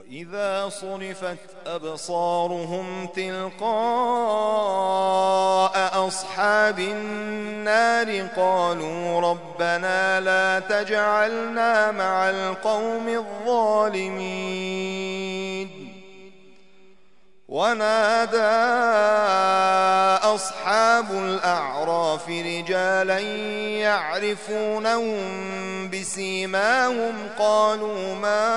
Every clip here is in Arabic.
وإذا صرفت أبصارهم تلقاء أصحاب النار قالوا ربنا لا تجعلنا مع القوم الظالمين. ونادى أصحاب الأعراف رجالا يعرفونهم بسيماهم قالوا ما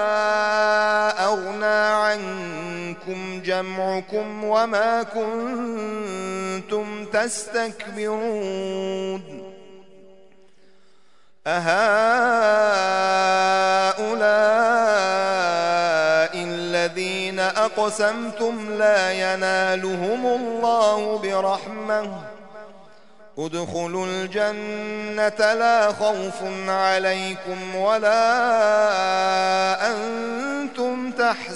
أغنى عنكم جمعكم وما كنتم تستكبرون أهؤلاء الذين أقسمتم لا ينالهم الله برحمة ادخلوا الجنة لا خوف عليكم ولا أنتم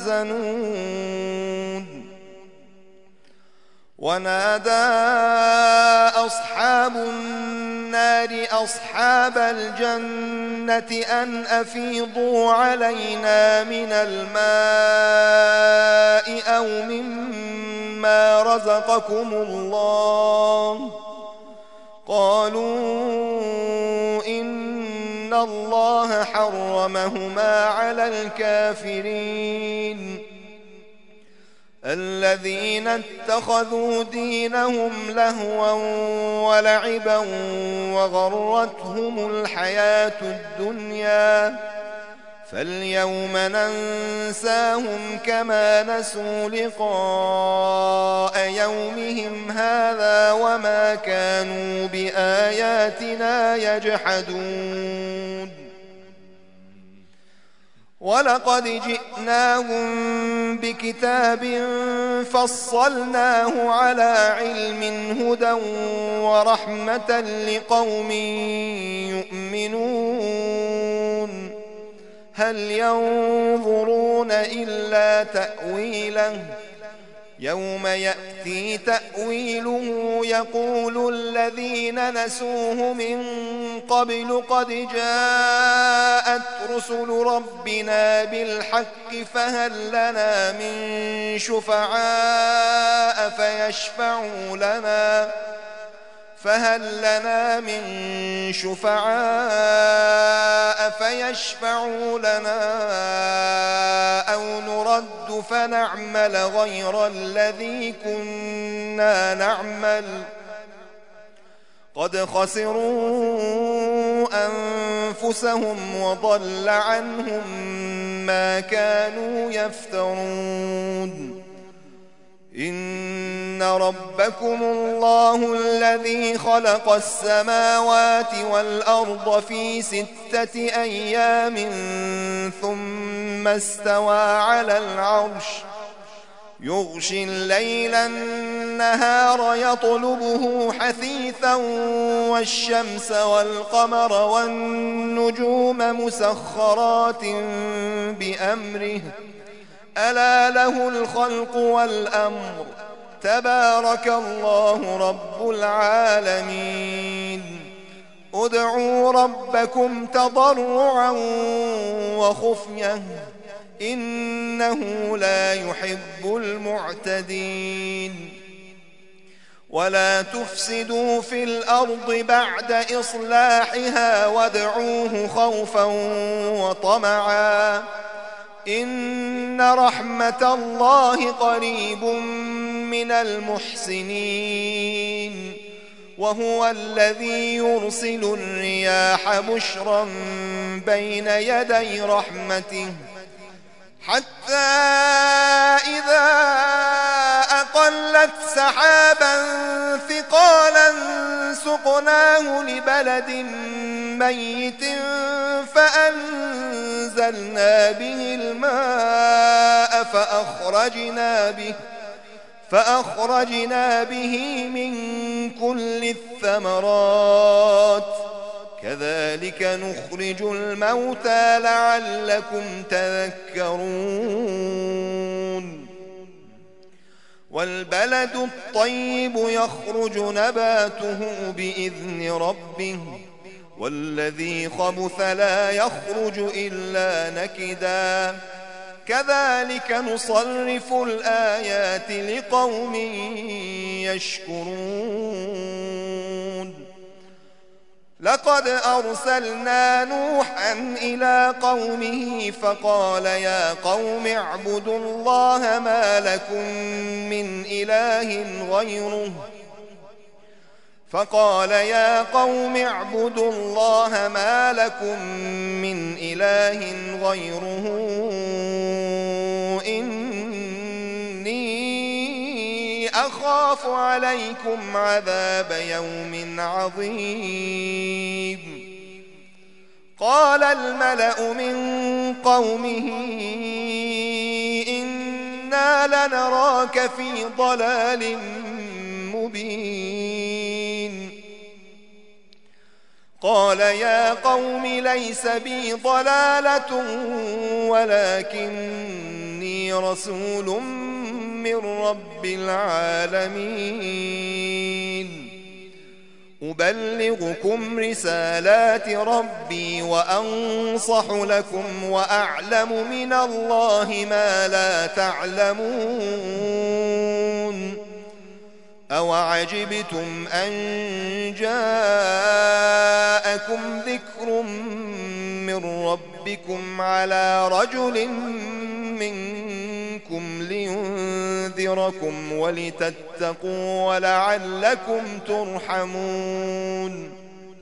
تحزنون. ونادى أصحاب النار أصحاب الجنة أن أفيضوا علينا من الماء أو مما رزقكم الله. قالوا إن الله حرمهما على الكافرين الذين اتخذوا دينهم لهوا ولعبا وغرتهم الحياة الدنيا فاليوم ننساهم كما نسوا لقاء يومهم هذا وما كانوا بآياتنا يجحدون. ولقد جئناهم بكتاب فصلناه على علم هدى ورحمة لقوم يؤمنون. هل ينظرون إلا تأويله يوم يأتي تأويله يقول الذين نسوه من قبل قد جاءت رسل ربنا بالحق فهل لنا من شفعاء فيشفعوا لنا أو نرد فنعمل غير الذي كنا نعمل قد خسروا أنفسهم وضل عنهم ما كانوا يفترون. إن ربكم الله الذي خلق السماوات والأرض في 6 أيام ثم استوى على العرش يغشي الليل النهار يطلبه حثيثا والشمس والقمر والنجوم مسخرات بأمره ألا له الخلق والأمر تبارك الله رب العالمين. ادعوا ربكم تضرعا وخفية إنه لا يحب المعتدين. ولا تفسدوا في الأرض بعد إصلاحها وادعوه خوفا وطمعا إن رحمة الله قريب من المحسنين. وهو الذي يرسل الرياح بشرا بين يدي رحمته حتى إذا أقلت سحابا ثقالا سقناه لبلد ميت فأنزلنا به الماء فأخرجنا به من كل الثمرات كذلك نخرج الموتى لعلكم تذكرون. والبلد الطيب يخرج نباته بإذن ربه والذي خبث لا يخرج إلا نكدا كذلك نصرف الآيات لقوم يشكرون لقد أرسلنا نوحا إلى قومه فقال يا قوم اعبدوا الله ما لكم من إله غيره إني أخاف عليكم عذاب يوم عظيم قال الملأ من قومه إنا لنراك في ضلال مبين قال يا قوم ليس بي ضلالة ولكني رسول من رب العالمين أبلغكم رسالات ربي وأنصح لكم وأعلم من الله ما لا تعلمون أوعجبتم أن جاءكم ذكر من ربكم على رجل منكم لينذركم ولتتقوا ولعلكم ترحمون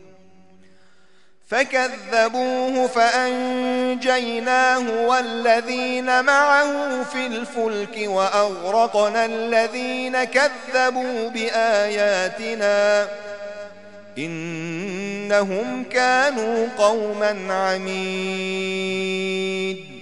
فكذبوه فأنجيناه والذين معه في الفلك وأغرقنا الذين كذبوا بآياتنا إنهم كانوا قوما عميد